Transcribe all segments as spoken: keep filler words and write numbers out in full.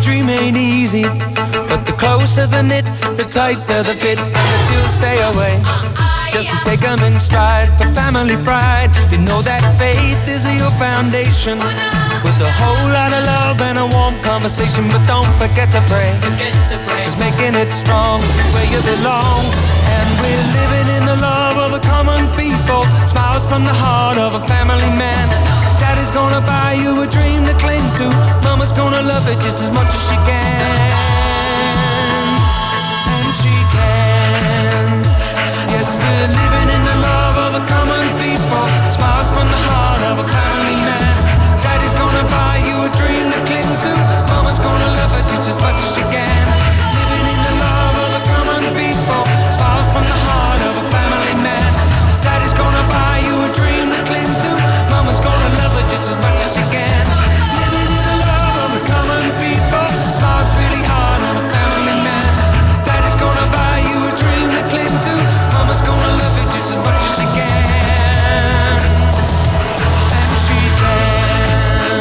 dream ain't easy, but the closer the knit, the tighter the fit, and the chills stay away. Just take them in stride for family pride. You know that faith is your foundation, with a whole lot of love and a warm conversation. But don't forget to pray, just making it strong where you belong. And we're living in the love of the common people, smiles from the heart of a family man. Daddy's gonna buy you a dream to cling to, Mama's gonna love it just as much as she can. And she can. Yes, we're living in the love of the common people, smiles from the heart of a family man. Daddy's gonna buy you a dream to cling to, Mama's gonna love it just as much as she can. Living in the love of the common people, smiles from the heart of a family man. Daddy's gonna buy you a dream to cling to, Mama's gonna love it just as much as she can. Living in the love of the common people, smiles really hard on a family man. Daddy's gonna buy you a dream to cling to, Mama's gonna love it just as much as she can. And she can.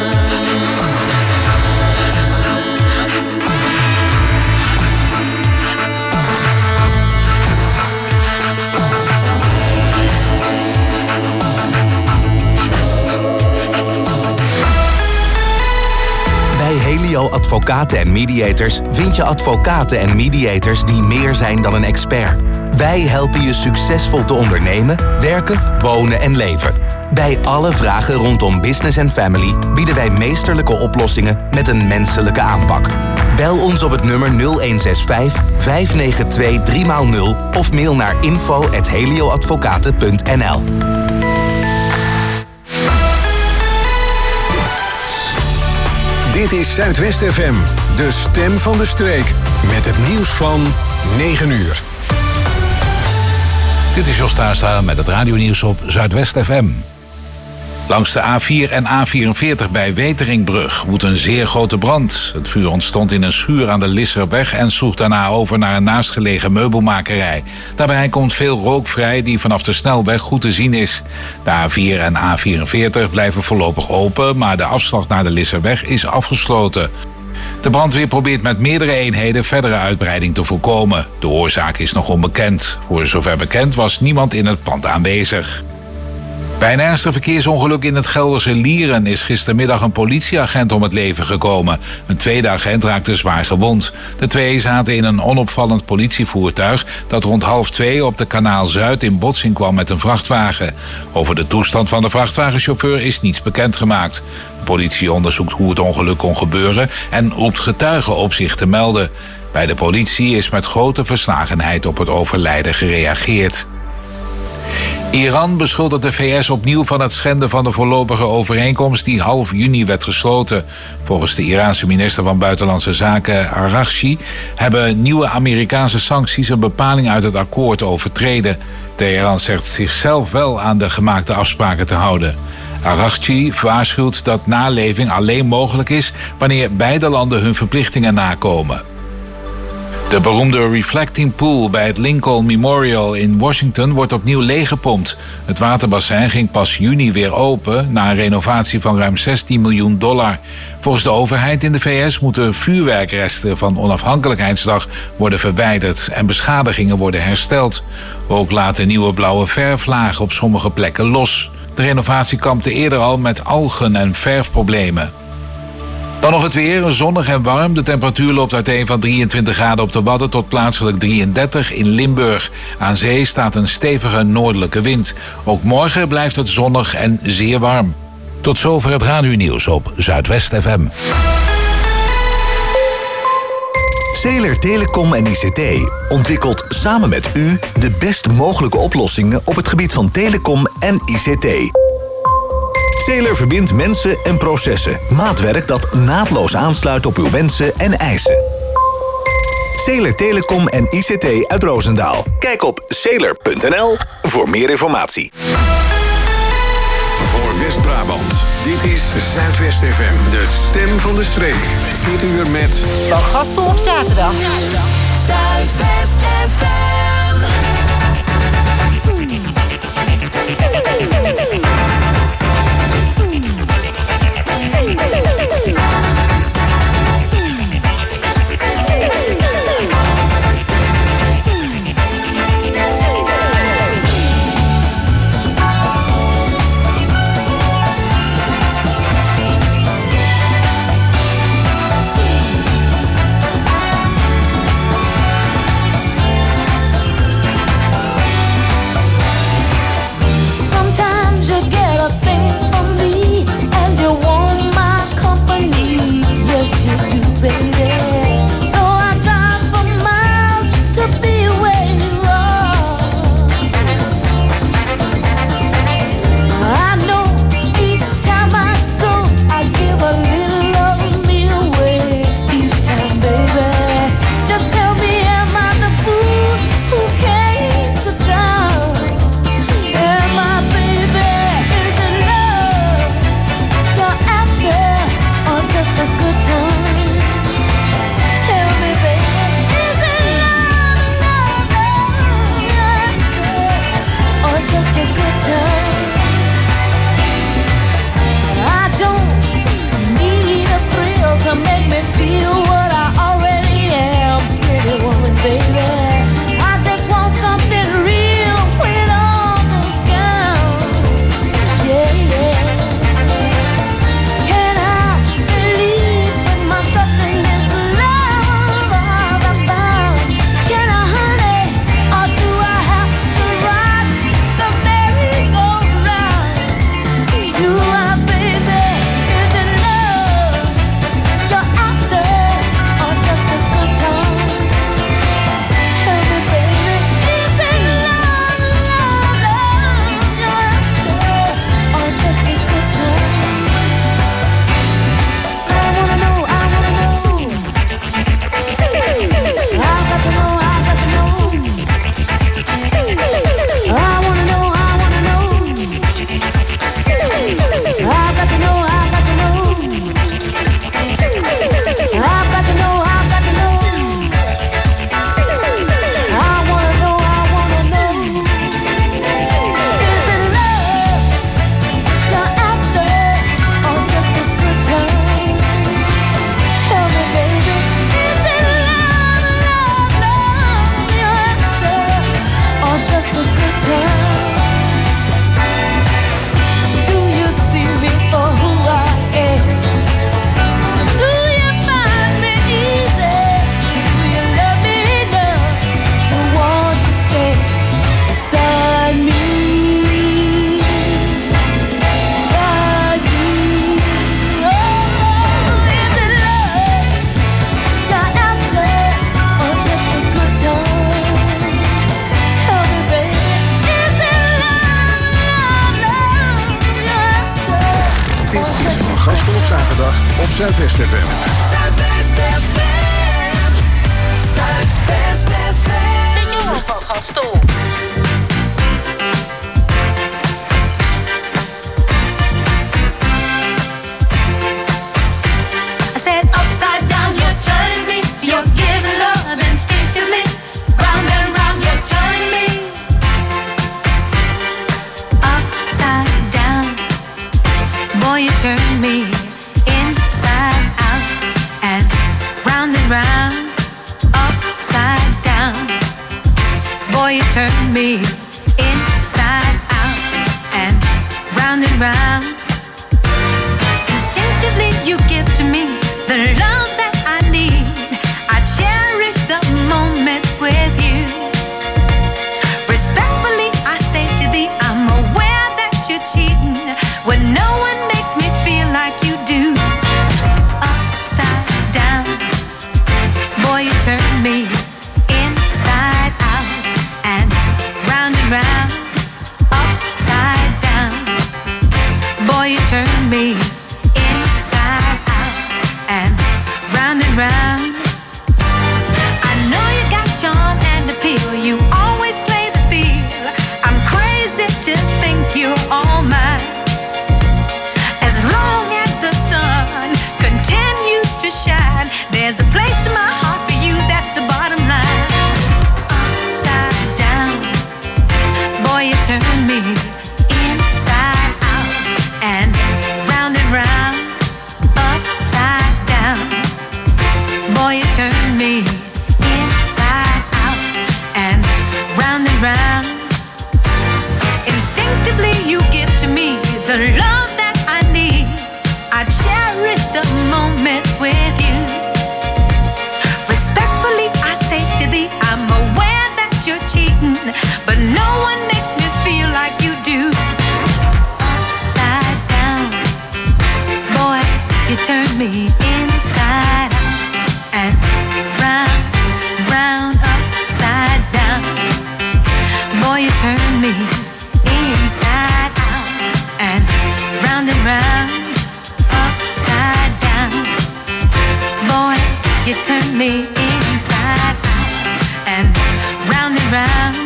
Bij Helio Advocaten en Mediators vind je advocaten en mediators die meer zijn dan een expert. Wij helpen je succesvol te ondernemen, werken, wonen en leven. Bij alle vragen rondom business en family bieden wij meesterlijke oplossingen met een menselijke aanpak. Bel ons op het nummer nul een zes vijf, vijf negen twee, drie nul of mail naar info at helioadvocaten punt n l. Dit is Zuidwest F M, de stem van de streek. Met het nieuws van negen uur. Dit is Jos Taastra met het radionieuws op Zuidwest F M. Langs de A vier en A vierenveertig bij Weteringbrug woedt een zeer grote brand. Het vuur ontstond in een schuur aan de Lisserweg en sloeg daarna over naar een naastgelegen meubelmakerij. Daarbij komt veel rook vrij die vanaf de snelweg goed te zien is. De A vier en A vierenveertig blijven voorlopig open, maar de afslag naar de Lisserweg is afgesloten. De brandweer probeert met meerdere eenheden verdere uitbreiding te voorkomen. De oorzaak is nog onbekend. Voor zover bekend was niemand in het pand aanwezig. Bij een ernstig verkeersongeluk in het Gelderse Lieren is gistermiddag een politieagent om het leven gekomen. Een tweede agent raakte zwaar gewond. De twee zaten in een onopvallend politievoertuig dat rond half twee op de Kanaal Zuid in botsing kwam met een vrachtwagen. Over de toestand van de vrachtwagenchauffeur is niets bekendgemaakt. De politie onderzoekt hoe het ongeluk kon gebeuren en roept getuigen op zich te melden. Bij de politie is met grote verslagenheid op het overlijden gereageerd. Iran beschuldigt de V S opnieuw van het schenden van de voorlopige overeenkomst die half juni werd gesloten. Volgens de Iraanse minister van Buitenlandse Zaken Araghchi hebben nieuwe Amerikaanse sancties een bepaling uit het akkoord overtreden. Teheran zegt zichzelf wel aan de gemaakte afspraken te houden. Araghchi waarschuwt dat naleving alleen mogelijk is wanneer beide landen hun verplichtingen nakomen. De beroemde Reflecting Pool bij het Lincoln Memorial in Washington wordt opnieuw leeggepompt. Het waterbassin ging pas juni weer open na een renovatie van ruim zestien miljoen dollar. Volgens de overheid in de V S moeten vuurwerkresten van onafhankelijkheidsdag worden verwijderd en beschadigingen worden hersteld. Ook laten nieuwe blauwe verflagen op sommige plekken los. De renovatie kampte eerder al met algen en verfproblemen. Dan nog het weer, zonnig en warm. De temperatuur loopt uiteen van drieëntwintig graden op de Wadden tot plaatselijk drieëndertig in Limburg. Aan zee staat een stevige noordelijke wind. Ook morgen blijft het zonnig en zeer warm. Tot zover het radionieuws op Zuidwest F M. Zeeler Telecom en I C T ontwikkelt samen met u de best mogelijke oplossingen op het gebied van telecom en I C T. Zeeler verbindt mensen en processen. Maatwerk dat naadloos aansluit op uw wensen en eisen. Zeeler Telecom en I C T uit Roosendaal. Kijk op zeeler punt n l voor meer informatie. Voor West-Brabant, dit is Zuidwest F M, de stem van de streek. Dit uur met... Van Gasten op zaterdag. Zuidwest F M. Gasten op zaterdag op Zuidwest F M. Zuidwest F M. Zuidwest F M. De jongen van Gastel. I said upside down, you're turning me. You're giving love instinctively. Round and round, you're turning me. Upside down, boy, you turn me inside out and round and round. Upside down, boy, you turn me inside out and round and round. Instinctively, you give to me the love that I need. I cherish the moments with you. Respectfully, I say to thee, I'm aware that you're cheating when no one makes me feel like you do. Upside down, boy, you turn me inside out and round and round. Upside down, boy, you turn me inside out and round and round. I know you got charm and appeal. You always play the field. I'm crazy to think you're all mine. As long as the sun continues to shine, there's a place in my heart for you. That's the bottom line. Upside down, boy, you turn me inside out and round and round. Upside down, boy, you turn me inside out and round and round. Instinctively, you give to me the love that I need. I cherish the moments with you. Respectfully, I say to thee, I'm aware that you're cheating, but no one makes me feel like you do. Upside down, boy, you turn me inside out and round, round, upside down. Boy, you turn me inside out and round and round. Upside down, boy, you turn me inside out and round and round.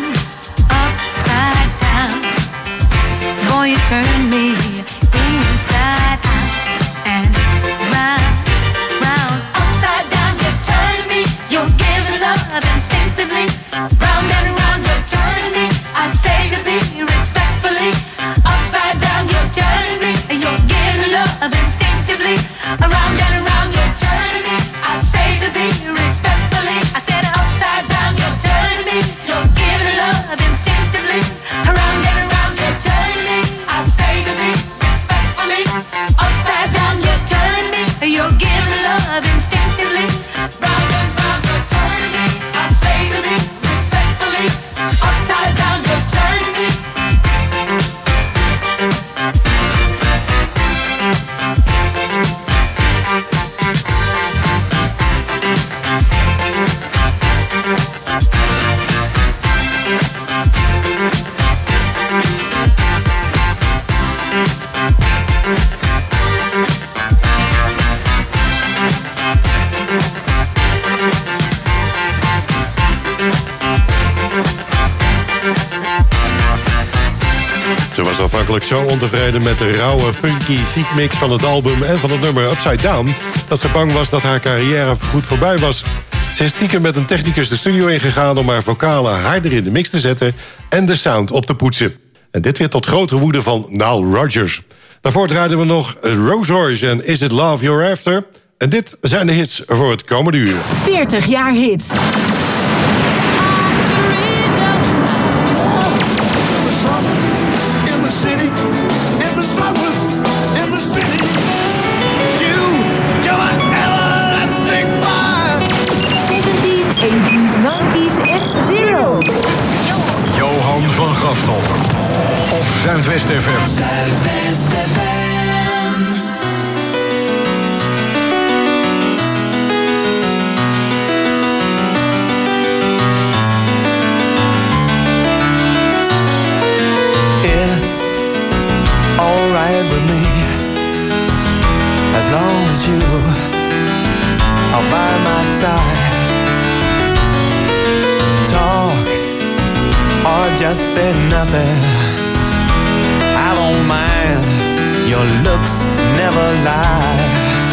Upside down, boy, you turn me inside out and round, round. Upside down, you turn me. You're giving love instinctively. Round and round, you're turning me. I say to thee respectfully. Upside down, you're turning me. You're giving love instinctively. Around and around, you're turning me. I say to thee respectfully. I said upside down, you're turning me. You're giving love instinctively. Around and around, you're turning me. I say to thee respectfully. Upside down, you're turning me. You're giving love instinctively. Round and round, you're turning me. I say to thee respectfully. Upside down, you're turning me. Ze was afhankelijk zo ontevreden met de rauwe, funky chic mix van het album en van het nummer Upside Down, dat ze bang was dat haar carrière goed voorbij was. Ze is stiekem met een technicus de studio ingegaan om haar vocalen harder in de mix te zetten en de sound op te poetsen. En dit weer tot grote woede van Nile Rodgers. Daarvoor draaiden we nog Rose Royce en Is It Love You're After. En dit zijn de hits voor het komende uur. veertig jaar hits. Johan van Gastel op Zuidwest F M. Zuidwest F M. It's alright with me are by my side. Talk or just say nothing. I don't mind, your looks never lie.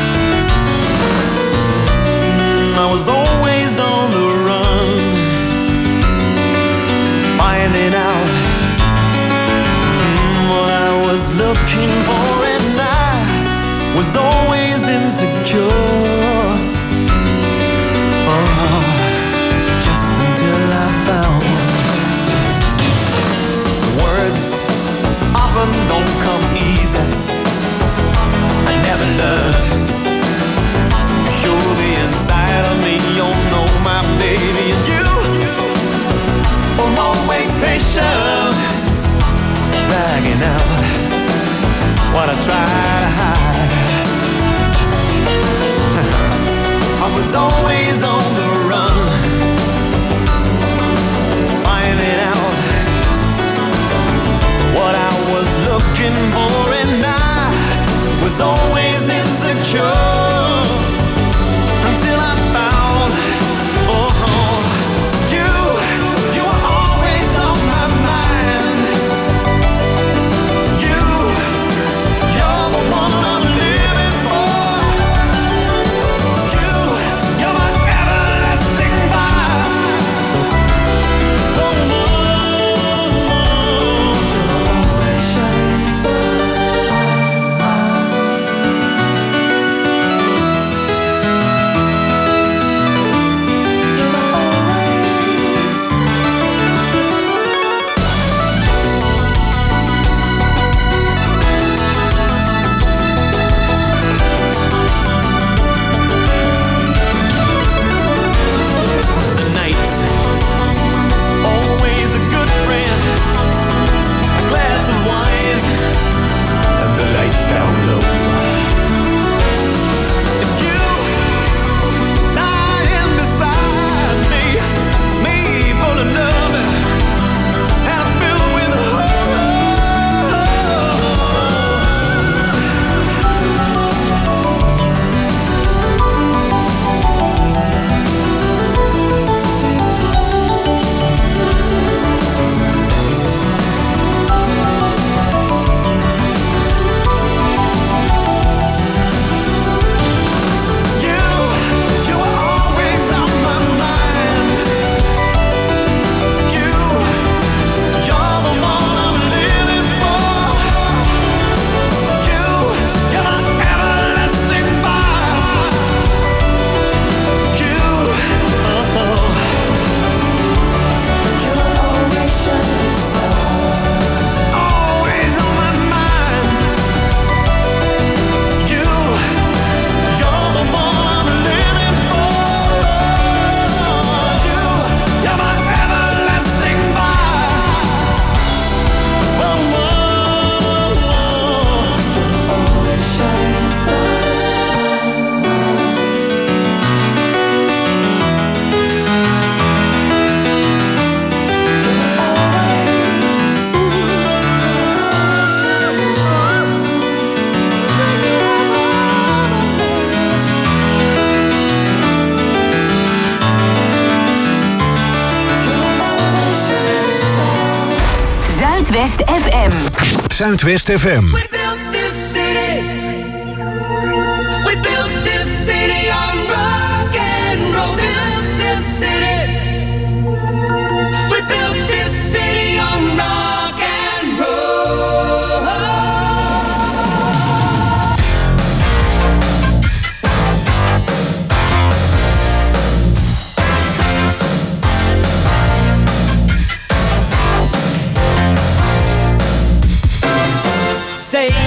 I was always on the run, finding out mm, what I was looking for, and I was always insecure. Oh, just until I found words often don't come easy. I never learned to show the inside of me. You know my baby, and you were always patient, dragging out what I tried to hide. I was always on the run, finding out what I was looking for, and I was always insecure until I found, oh, you, you were always on my mind. You, you're the one I'm living for. You, you're my everlasting fire. Oh, oh, oh. You're always shining down low. If you lying beside me, me full of love and I'm filled with Zuidwest F M. Zuidwest F M. We built this city. We built this city on rock and roll. Built this city. We built this city on rock and roll. Say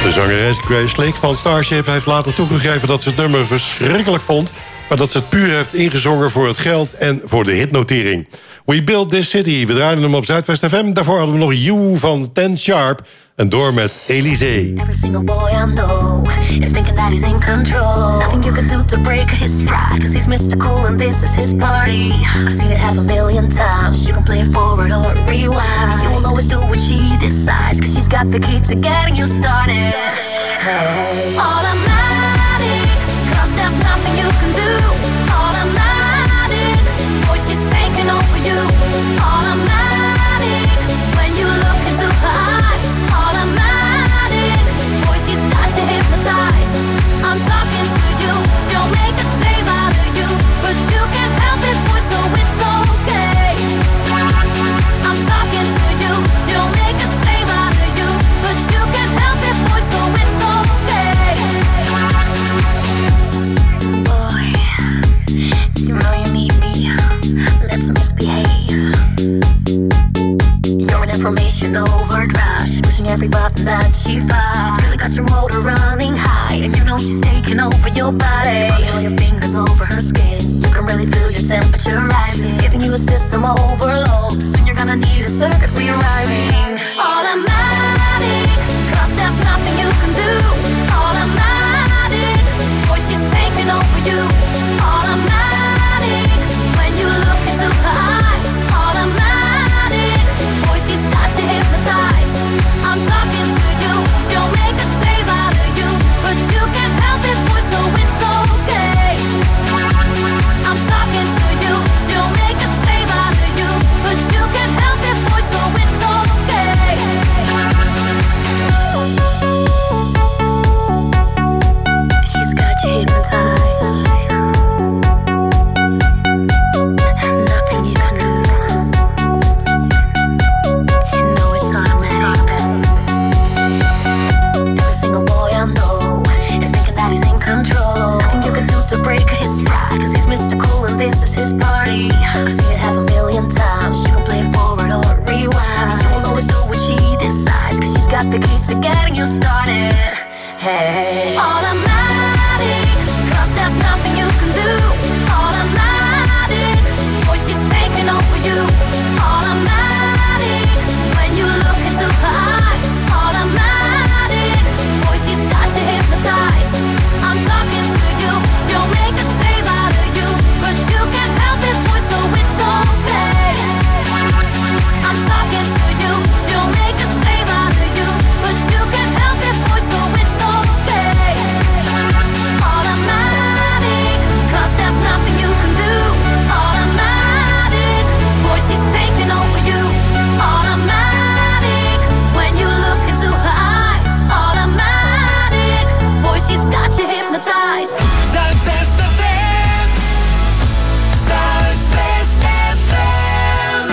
De zangeres Grace Slick van Starship heeft later toegegeven dat ze het nummer verschrikkelijk vond, maar dat ze het puur heeft ingezongen voor het geld en voor de hitnotering. We Built This City, we draaiden hem op Zuidwest F M. Daarvoor hadden we nog You van Ten Sharp en door met Elysée. Every single boy I know is thinking that he's in control. Nothing you can do to break his stride, cause he's Mister Cool and this is his party. I've seen it half a million times. You can play it forward or rewind. You will always do what she decides, cause she's got the key to getting you started. Hey. Automatic, cause there's nothing you can do. Automatic, boy, she's taking over you. Automatic, when you look into her eyes. Automatic, boy, she's got you hypnotized. I'm talking to you, she'll make a slave out of you, but you can't help it, boy, so it's okay. I'm talking to you, she'll make a slave out of you, but you can't help it, boy, so it's okay. Boy, you know you need me, let's misbehave. You're an information overdrive, she's pushing every button that she finds. She's really got your motor running high, and you know she's taking over your body. Running all your fingers over her skin, you can really feel your temperature rising. She's giving you a system overload, soon you're gonna need a circuit rewriting. Automatic, cause there's nothing you can do. Automatic, boy, she's taking over you. Automatic, when you look into her eyes. Automatic, boy, she's got you hypnotized. I'm talking to you, she'll make a slave out of you, but you can't help it, boy, so it's okay. I'm talking to you, she'll make a slave out of you, but you can't help it, boy, so it's okay. She's got you hypnotized. Nothing you can do. You know it's automatic. Every single boy I know is thinking that he's in control. Nothing you can do to break his stride, cause he's Mister Cool and this is his party. I've seen it half a million times. You can play it forward or rewind. You will always do what she decides, cause she's got the key to getting you started. Hey. Automatic, cause there's nothing you can do. Automatic, boy, she's taking over you. Automatic, when you look into her eyes. Automatic, boy, she's got you hypnotized. I'm talking to you, she'll make a slave out of you, but you can't help it, boy, so it's okay. I'm talking to you, she'll make a slave out of you, but you can't help it, boy, so it's okay. Automatic, cause there's nothing you can do. Automatic, boy, she's taking over you. Automatic, when you look into her eyes. Automatic, boy, she's got you hypnotized. Zuidwest F M. Zuidwest F M.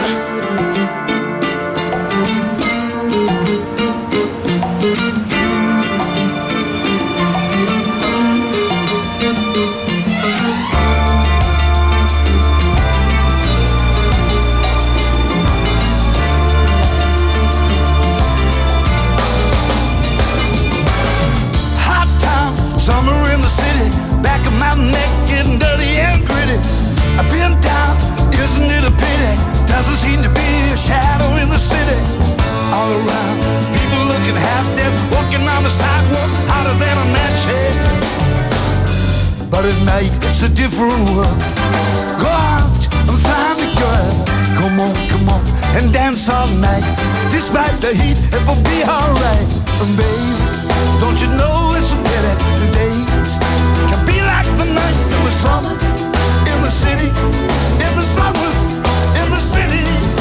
Hot town, summer in the city, back of my neck getting dirty and gritty. I've been down, isn't it a pity? Doesn't seem to be a shadow in the city. All around, people looking half dead, walking on the sidewalk, hotter than a match head. But at night, it's a different world. Go out and find a girl. Come on, come on, and dance all night. Despite the heat, it will be alright. And baby, don't you know it's a pity the days can be like the night in the summer, in the city, in the summer, in the city.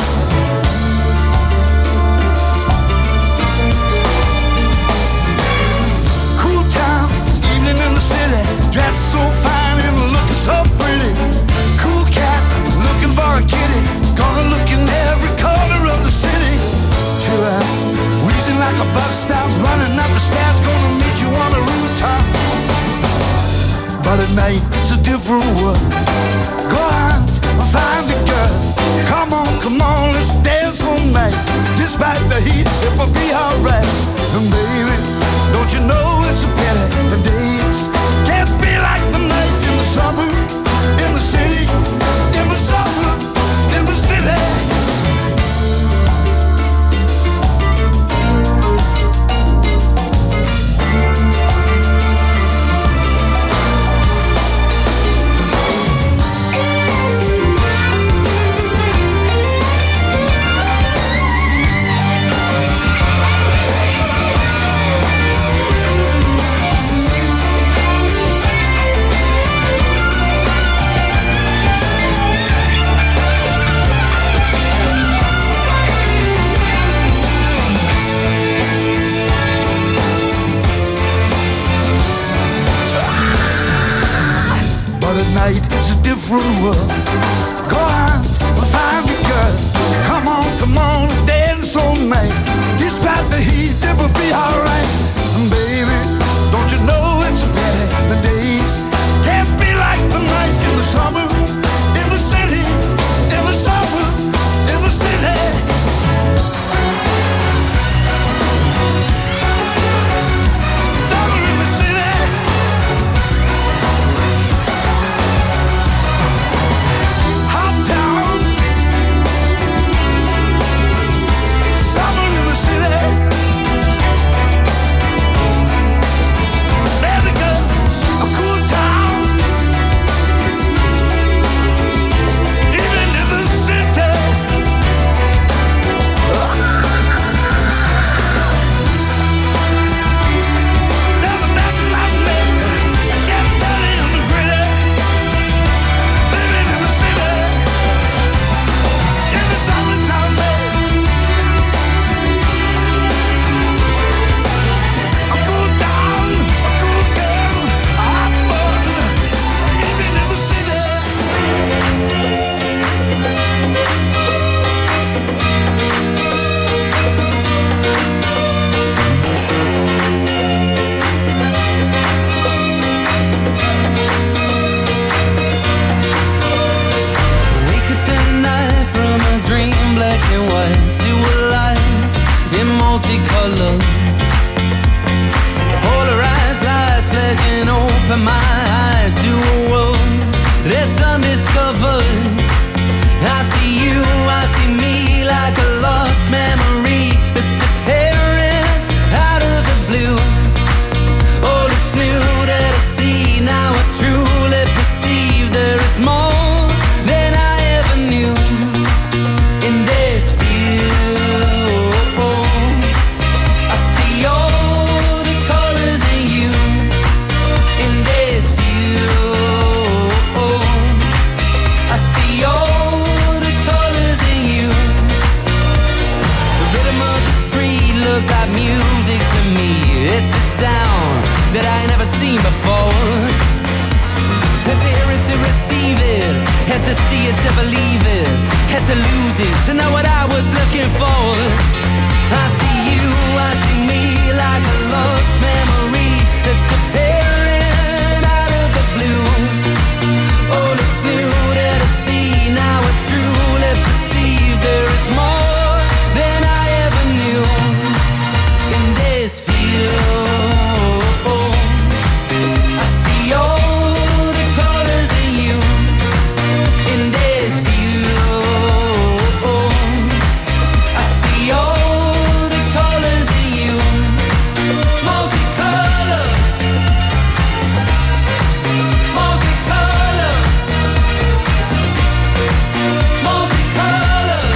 Cool town, evening in the city, dressed so fine and looking so pretty. Cool cat, looking for a kitty, gonna look in every corner of the city. Chill out, wheezing like a bus stop, running up the stairs, gonna meet you on the rooftop. But at night, it's a different world. Go on, find a girl. Come on, come on, let's dance all night. Despite the heat, it will be alright. And baby, don't you know from the world. Go on, we'll find me, girl. Come on, come on, dance all night. Despite the heat, it will be alright. And baby, don't you know it's a pity the days can't be like the night in the summer, in the city, in the summer, in the city. Summer in the city. Hot town. Summer in the city. There we go. A cool town. Even in the city. Never back in my bed. Get dirty in the gritty. Living in the city. In the summertime, babe. A cool town, a cool girl, a hot bud. Even in the city. Wake up tonight from a dream, black and white, to a life in multicolor. Polarized lights flashing open my eyes to a world that's undiscovered. I see you, I see me like a lost memory that's appearing out of the blue. All is new that I see, now I truly perceive there is more than I ever knew in this view. I see all the colors in you in this view. I see all the colors in you. The rhythm of the street looks like music to me. It's a sound that I ain't never seen before. Had to hear it to receive it, had to see it to believe it, had to lose it to know what I was looking for. I see you, I see me like a lost memory that's appearing out of the blue. All is new that I see, now I truly perceive there is more than I ever knew in this view. I see all the colors in you in this view. I see all the colors in you, multicolor, multicolor, multicolor.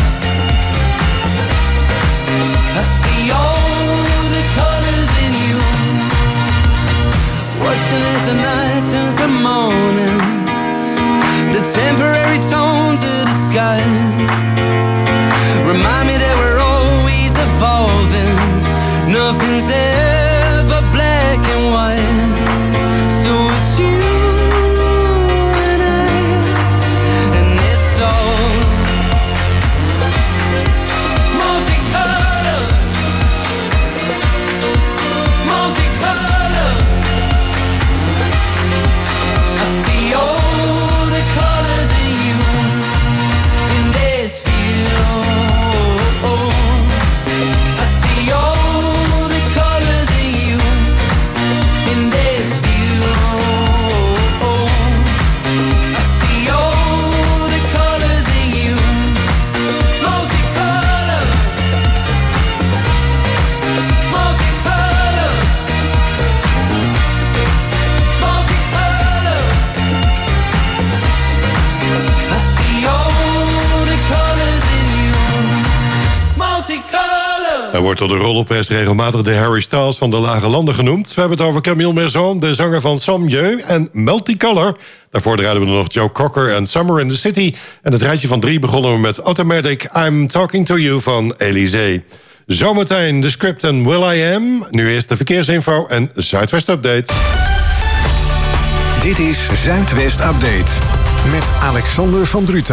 I see all the colors in you. Watching as the night turns to morning, the temporary tones of the sky remind me that we're always evolving. Nothing's ever black and white. So it's you and I, and it's all multicolor, multicolor. I see all the colors in you in this view. I see all the colors in you in this view. I see all the colors in you, multicolor, multicolor, multicolor. I see all the colors in you, multicolor. Hij wordt door de rollerpers regelmatig de Harry Styles van de Lage Landen genoemd. We hebben het over Camille Maison, de zanger van Sommieu en Multicolor. Daarvoor draaiden we nog Joe Cocker en Summer in the City. En het rijtje van drie begonnen we met Automatic I'm Talking to You van Elysée. Zometeen de script en Will I Am. Nu eerst de verkeersinfo en Zuidwest Update. Dit is Zuidwest Update. met Alexander van Druten.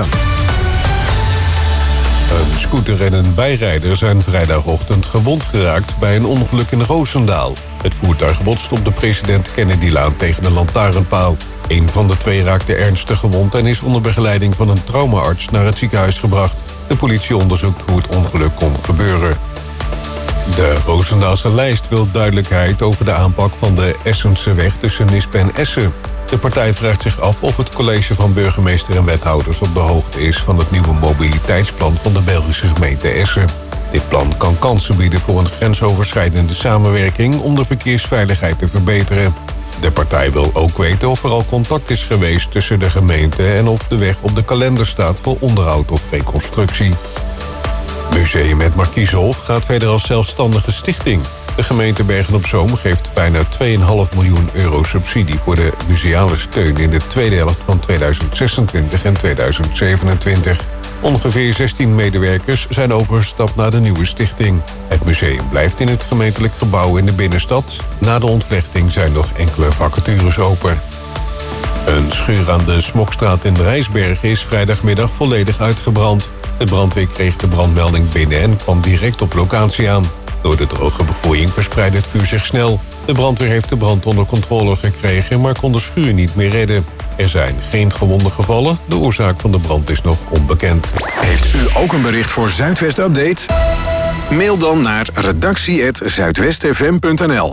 Een scooter en een bijrijder zijn vrijdagochtend gewond geraakt bij een ongeluk in Roosendaal. Het voertuig botst op de President Kennedylaan tegen een lantaarnpaal. Een van de twee raakte ernstig gewond en is onder begeleiding van een traumaarts naar het ziekenhuis gebracht. De politie onderzoekt hoe het ongeluk kon gebeuren. De Roosendaalse lijst wil duidelijkheid over de aanpak van de Essenseweg tussen Nispe en Essen. De partij vraagt zich af of het college van burgemeester en wethouders op de hoogte is van het nieuwe mobiliteitsplan van de Belgische gemeente Essen. Dit plan kan kansen bieden voor een grensoverschrijdende samenwerking om de verkeersveiligheid te verbeteren. De partij wil ook weten of er al contact is geweest tussen de gemeente en of de weg op de kalender staat voor onderhoud of reconstructie. Museum Het Markiezenhof gaat verder als zelfstandige stichting. De gemeente Bergen-op-Zoom geeft bijna twee komma vijf miljoen euro subsidie voor de museale steun in de tweede helft van tweeduizend zesentwintig en tweeduizend zevenentwintig. Ongeveer zestien medewerkers zijn overgestapt naar de nieuwe stichting. Het museum blijft in het gemeentelijk gebouw in de binnenstad. Na de ontvlechting zijn nog enkele vacatures open. Een schuur aan de Smokstraat in Rijsbergen is vrijdagmiddag volledig uitgebrand. De brandweer kreeg de brandmelding binnen en kwam direct op locatie aan. Door de droge begroeiing verspreidde het vuur zich snel. De brandweer heeft de brand onder controle gekregen, maar kon de schuur niet meer redden. Er zijn geen gewonden gevallen. De oorzaak van de brand is nog onbekend. Heeft u ook een bericht voor Zuidwest Update? Mail dan naar redactie apenstaartje zuidwestfm punt n l.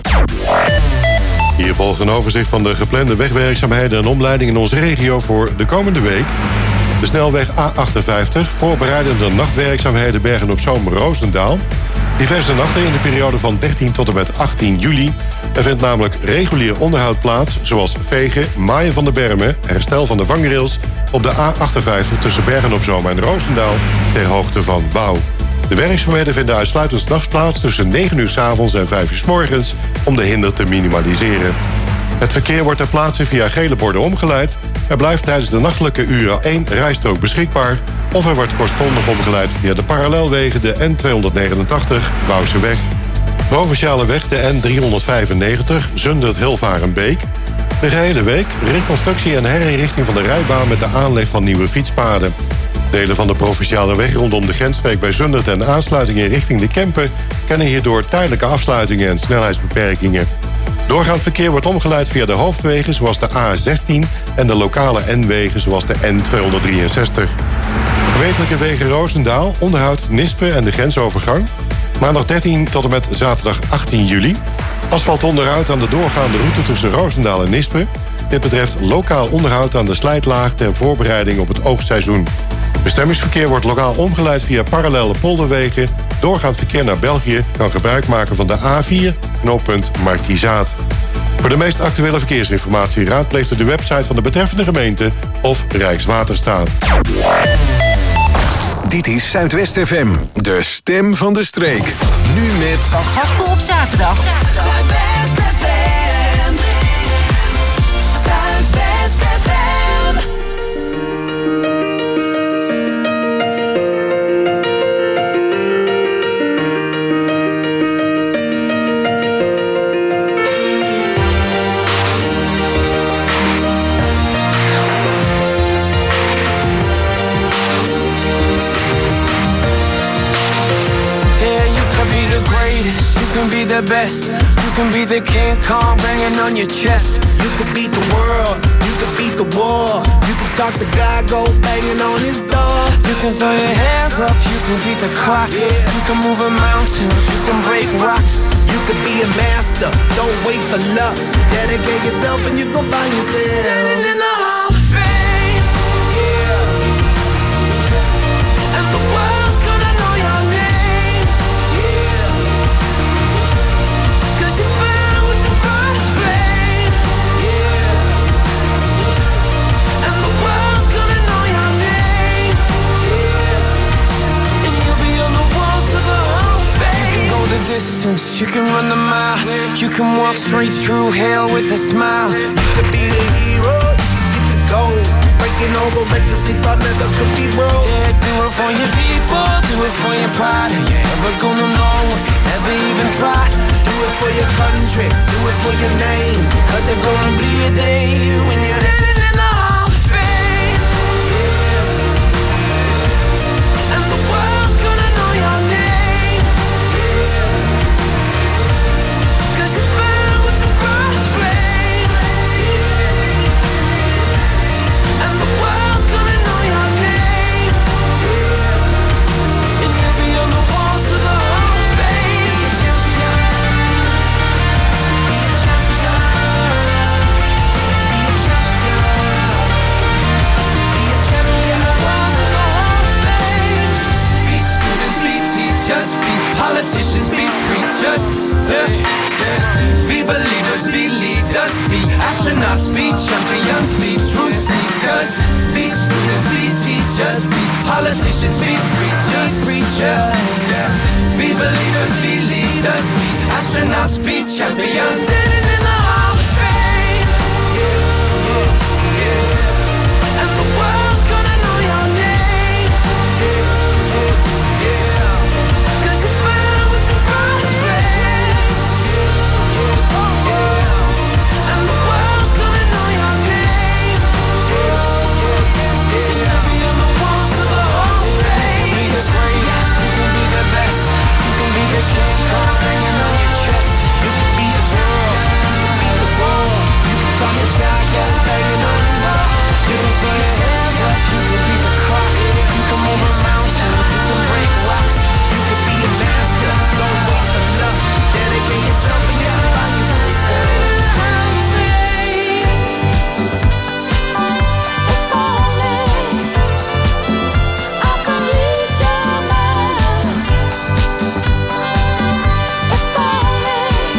Hier volgt een overzicht van de geplande wegwerkzaamheden en omleidingen in onze regio voor de komende week. De snelweg A achtenvijftig, voorbereidende nachtwerkzaamheden Bergen-op-Zoom-Roosendaal. Diverse nachten in de periode van dertien tot en met achttien juli. Er vindt namelijk regulier onderhoud plaats, zoals vegen, maaien van de bermen, herstel van de vangrails op de A achtenvijftig tussen Bergen-op-Zoom en Roosendaal ter hoogte van Bouw. De werkzaamheden vinden uitsluitend 's nachts plaats tussen negen uur 's avonds en vijf uur 's morgens om de hinder te minimaliseren. Het verkeer wordt ter plaatse via gele borden omgeleid. Er blijft tijdens de nachtelijke uren één rijstrook beschikbaar, of er wordt kortstondig omgeleid via de parallelwegen de N tweehonderdnegenentachtig Wouwseweg. Provinciale weg de N driehonderdvijfennegentig Zundert-Hilvarenbeek. De gehele week reconstructie en herinrichting van de rijbaan met de aanleg van nieuwe fietspaden. Delen van de provinciale weg rondom de grensstreek bij Zundert en aansluitingen richting de Kempen kennen hierdoor tijdelijke afsluitingen en snelheidsbeperkingen. Doorgaand verkeer wordt omgeleid via de hoofdwegen zoals de A zestien en de lokale N-wegen zoals de N tweehonderddrieënzestig. Gemeentelijke wegen Roosendaal, onderhoud Nispe en de grensovergang. Maandag dertien tot en met zaterdag achttien juli. Asfaltonderhoud aan de doorgaande route tussen Roosendaal en Nispe. Dit betreft lokaal onderhoud aan de slijtlaag ter voorbereiding op het oogstseizoen. Bestemmingsverkeer wordt lokaal omgeleid via parallele polderwegen. Doorgaand verkeer naar België kan gebruik maken van de A vier, knooppunt Markiezaat. Voor de meest actuele verkeersinformatie raadpleegt u de website van de betreffende gemeente of Rijkswaterstaat. Dit is Zuidwest F M, de stem van de streek. Nu met... Van Gastel op zaterdag. Zuidwest F M. Zuidwest F M. You can be the best. You can be the King Kong banging on your chest. You could beat the world, you could beat the war. You can talk to God, go banging on his door. You can throw your hands up, you can beat the clock. Yeah. You can move a mountain, you can break rocks. You could be a master, don't wait for luck. Dedicate yourself and you gon' find yourself Standing in the Hall of Fame. Yeah. And the world's gonna know your name. Yeah. Cause you burn with the first flame. Yeah. And the world's gonna know your name. Yeah. And you'll be on the walls of the Hall of Fame. You can go the distance, you can run the mile. You can walk straight through hell with a smile. You could be the hero, you can get the gold. Breaking all the records they thought never could be broke. Yeah, do it for your people, do it for your pride. Are you ever gonna know if you never even try? Do it for your country, do it for your name. Cause there's gonna be a day when you're standing in the Hall of Fame. Politicians be preachers, yeah, yeah. Be believers, be leaders, be astronauts, be champions, be truth seekers, be students, be teachers, be politicians, be preachers, preachers, yeah. Be believers, be leaders, be astronauts, be champions. Standing in the Hall of Fame, yeah, yeah, yeah. And the world's gonna know your name, yeah, yeah, yeah. 'Cause you burn with the brightest flame, yeah, yeah. And the world's gonna know your name, yeah, yeah, yeah. You're champion the walls of the Hall of Fame. You can be the greatest, you can be the best, you can be the king, come hanging on your chest. You can be the girl, you can be the bull, you can throw your jacket, banging on the wall. You can throw your hands up, you can be the clock, you can move a mountain, you can break rocks. You can be a master, don't walk the luck. Dedicate your job and your life, you can stand in the Hall of Fame. If only I could read your mind. If only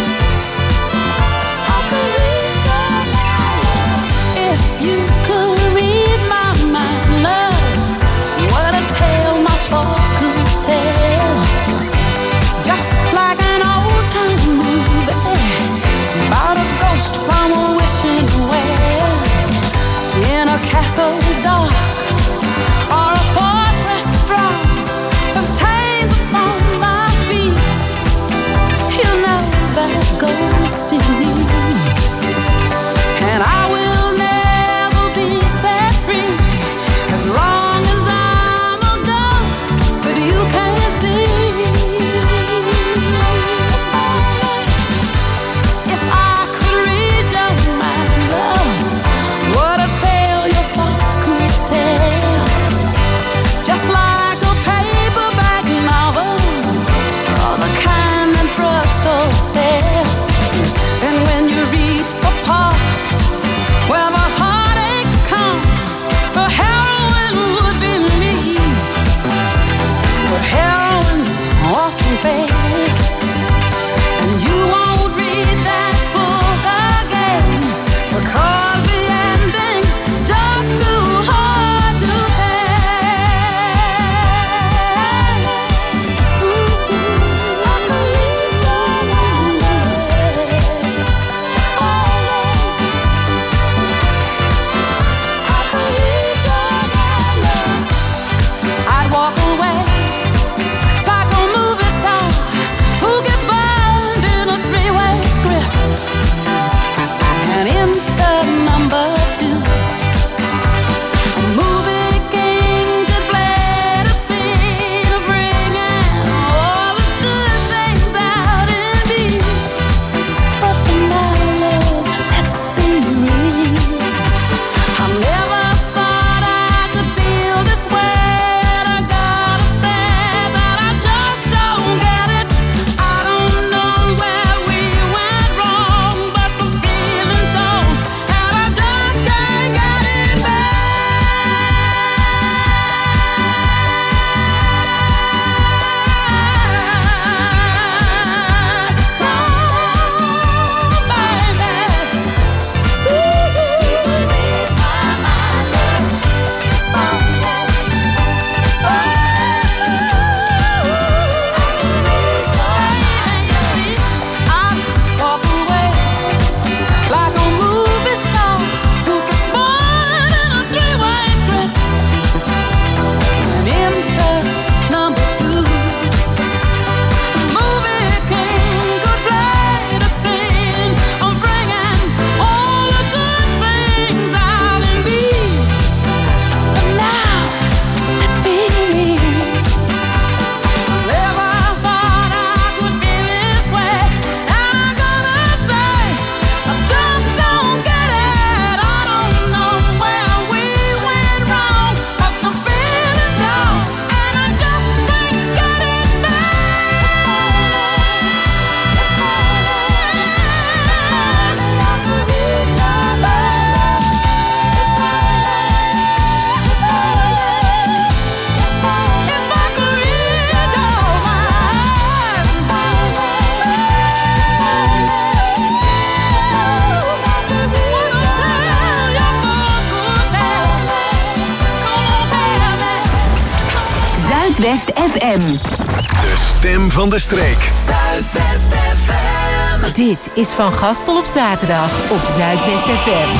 I could read your mind. If you could read my mind, love, what a tale my thoughts could tell. Just like an old time movie about a ghost from a wishing well. In a castle dark or a fortress strong, with chains upon my feet, you know that ghost in me. And I will never be set free as long as I'm a ghost that you can't see. If I could read your mind, love, what a tale your thoughts could tell. Just like a paperback novel, or the kind that drugstores sell. And when you reach the part where the heartaches come, the heroine would be me. But heroines often fail, and you won't read that book again, because the ending's just too hard to tell. Ooh, I could read your mind, oh, I could read your mind. I'd walk away like a movie star who gets Zuidwest F M. De stem van de streek. Zuidwest F M. Dit is Van Gastel op zaterdag op Zuidwest F M.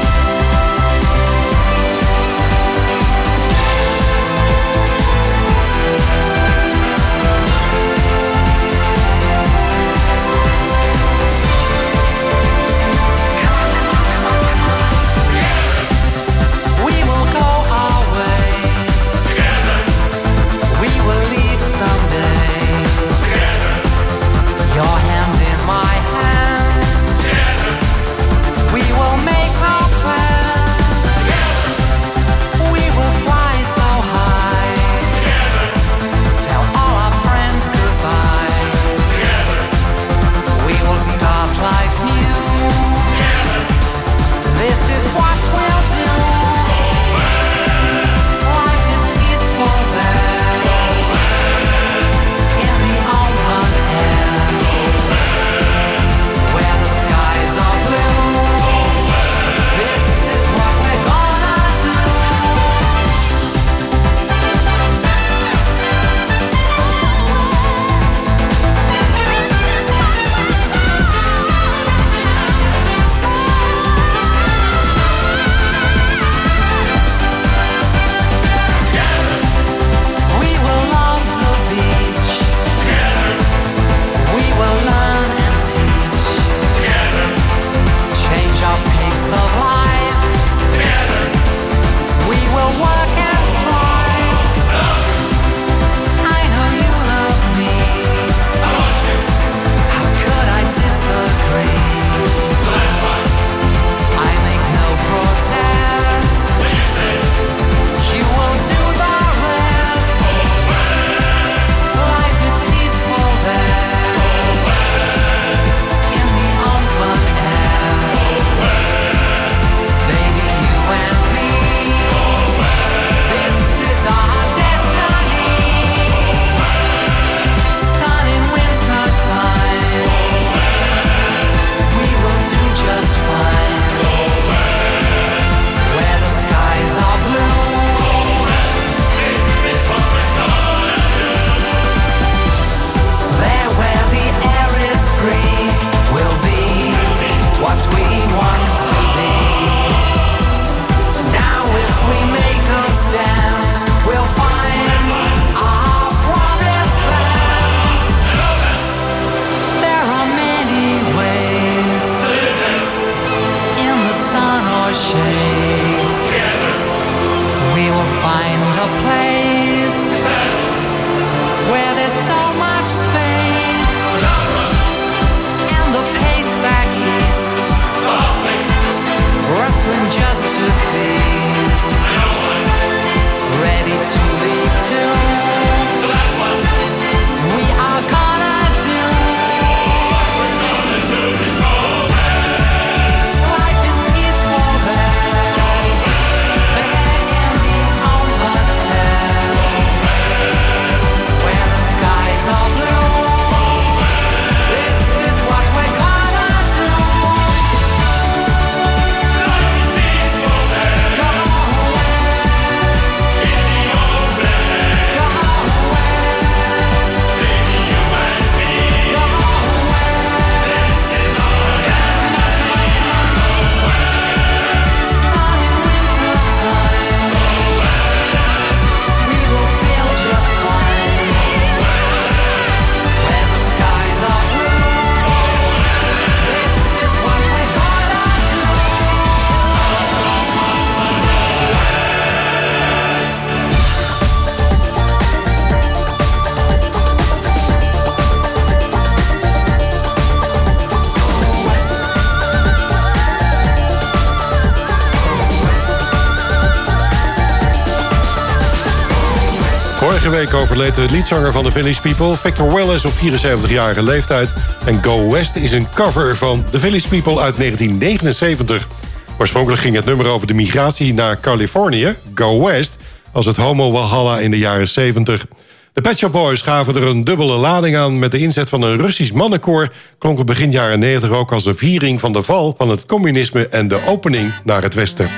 Vorige week overleed de liedzanger van de Village People, Victor Wallace, op vierenzeventigjarige leeftijd. En Go West is een cover van de Village People uit negentien negenenzeventig. Oorspronkelijk ging het nummer over de migratie naar Californië, Go West, als het Homo Walhalla in de jaren zeventig. De Pet Shop Boys gaven er een dubbele lading aan. Met de inzet van een Russisch mannenkoor klonk het begin jaren negentig ook als een viering van de val van het communisme en de opening naar het Westen.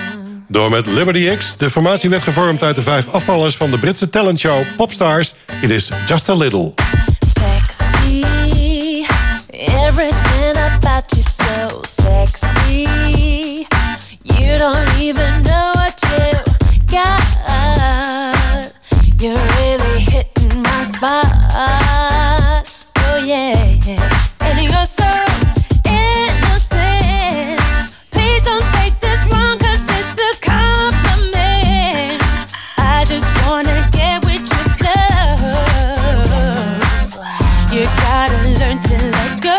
door met Liberty X. De formatie werd gevormd uit de vijf afvallers van de Britse talentshow Popstars. It is Just a Little. Sexy, everything about you so sexy. You don't even know what you got. You're really hitting my spot. Oh yeah, and you're so innocent. Please don't take this wrong, 'cause it's a compliment. I just wanna get with your flow. You gotta learn to let go.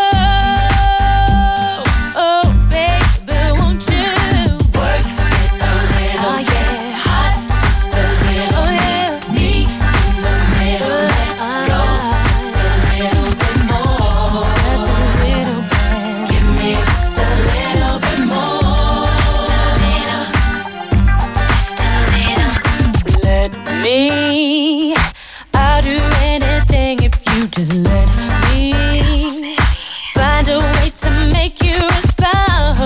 Oh baby, won't you work it a little, oh, yeah. Hot, just a little, oh, yeah. Me in the middle, let go just a little bit more, just a little bit. Give me just a little bit more, just a little, just a little. Let me. I'll do anything if you just let me. Find a way to make you respond.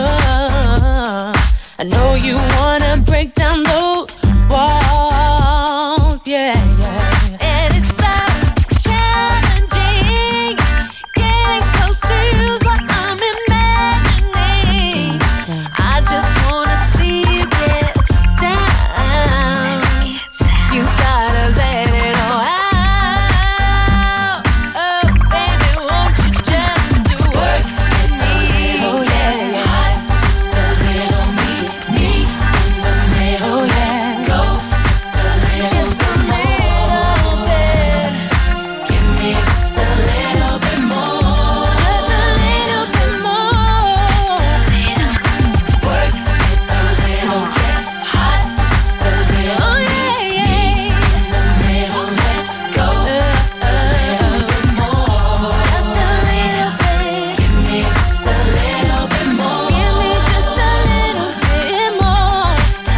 I know you wanna break down those walls, yeah, yeah. And it's so challenging. Getting close to you's what I'm imagining. I just wanna see you get down. You gotta let it all out. Oh, baby, won't you just do work with me? Oh, yeah, hot, just a little me, me in the middle. Oh, yeah, go just a little, just a little bit. Give me just a little bit more, just a little bit more. Work it a little, get hot, just a little. Oh, yeah, yeah. In the middle, let go just a little bit more, just a little bit. Give me just a little bit more, give me just a little bit more,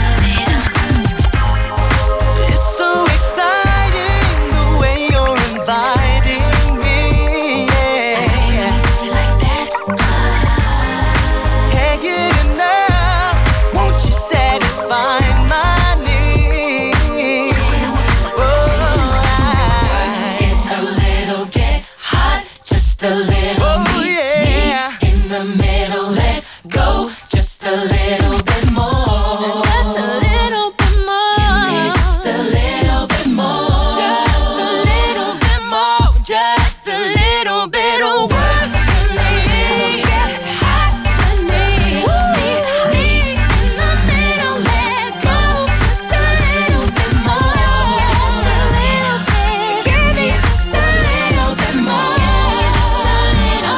It's so exciting the way you're inviting me. Yeah. like that. Can't get enough. Won't you satisfy my needs? Oh, Get a little, get hot, just a little. oh Me, yeah. me in the middle, let go just a little bit more, just a little bit more. Give me just a little bit more, just a little bit more, just a little bit of work with me. Get hot with me, me, me in the middle, let go just a little bit more, just a little bit. Give me just a little bit more, just a little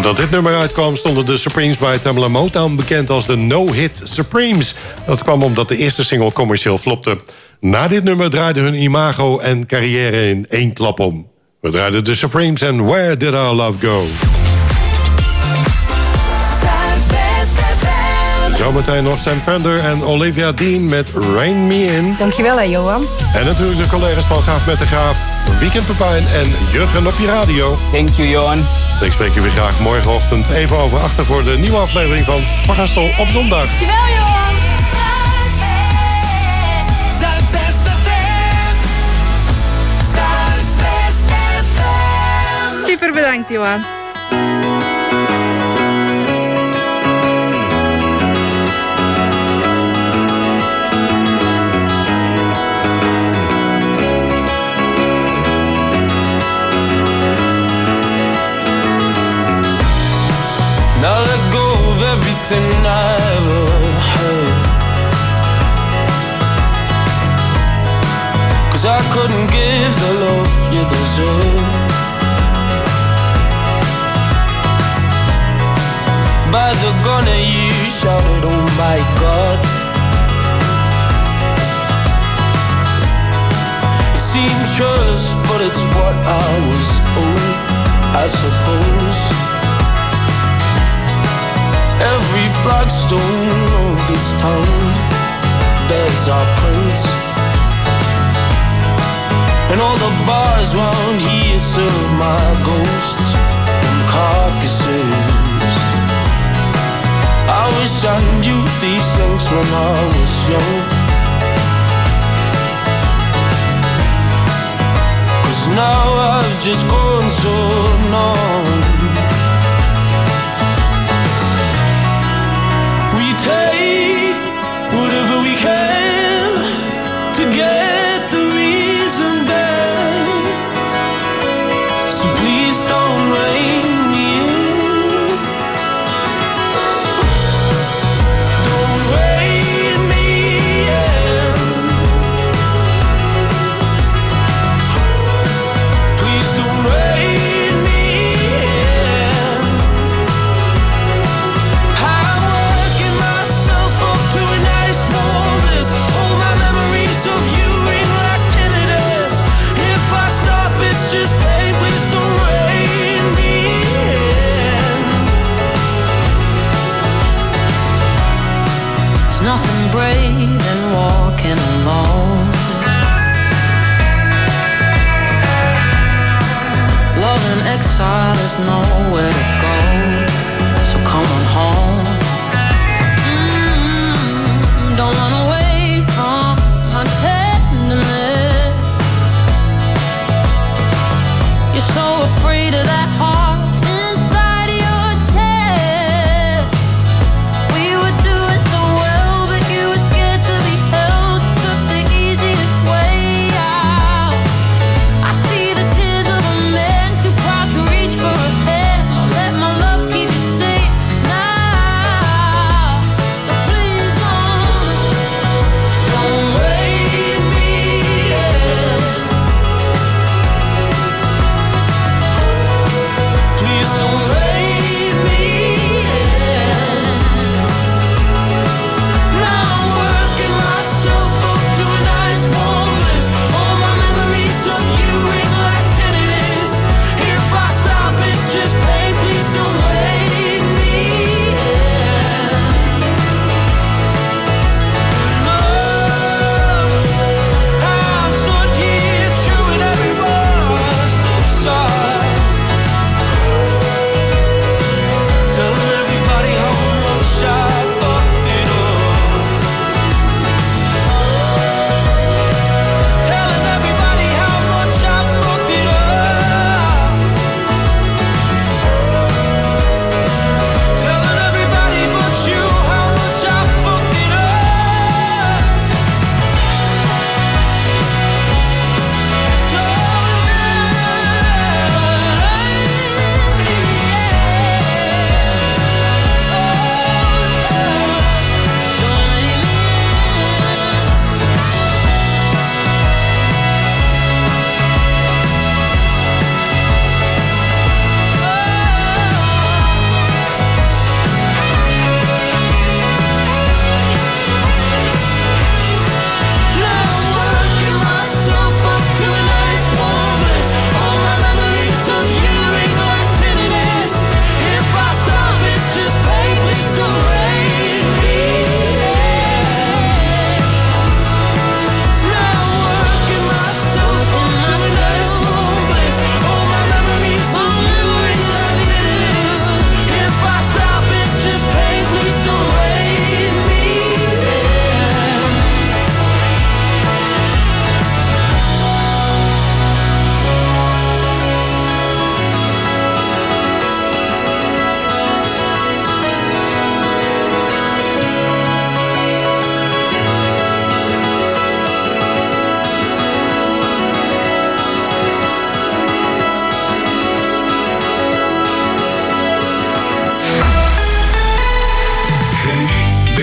Nadat dit nummer uitkwam stonden de Supremes bij Tamla Motown bekend als de No-Hit Supremes. Dat kwam omdat de eerste single commercieel flopte. Na dit nummer draaide hun imago en carrière in één klap om. We draaiden de Supremes en Where Did Our Love Go? Zometeen nog Sam Fender en Olivia Dean met Rain Me In. Dankjewel hè, Johan. En natuurlijk de collega's van Gaaf met de Graaf, Weekend Pepijn en Jurgen op je radio. Thank you, Johan. Ik spreek je weer graag morgenochtend even over achter voor de nieuwe aflevering van Van Gastel op zondag. Dankjewel, Johan. Zuidwest F M. Zuidwest F M. Super bedankt, Johan. Now let go of everything I ever heard, 'cause I couldn't give the love you deserve. By the gun at you shouted, oh my God. It seemed trust, but it's what I was owed, I suppose. Every flagstone of this town bears our prints, and all the bars round here serve my ghosts and carcasses. I wish I knew these things when I was young, 'cause now I've just grown so numb. Take whatever we can to get the reason back. So please don't rein me in. Don't rein me in. Please don't rein me in. I'm working myself up to a nice smallness. All my memories of you ring like tinnitus. If I stop, it's just pain. Please don't rein me in. There's nothing brave in walking alone. Love in exile is nowhere to go.